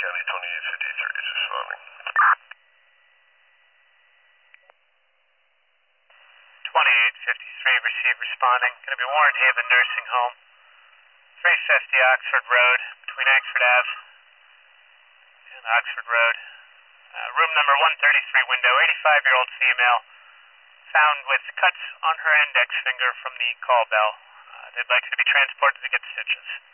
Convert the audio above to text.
County 2853 is responding. 2853, receive responding. Going to be Warren Haven Nursing Home, 350 Oxford Road, between Oxford Ave and Oxford Road. Room number 133 window, 85-year-old female, found with cuts on her index finger from the call bell. They'd like to be transported to get stitches.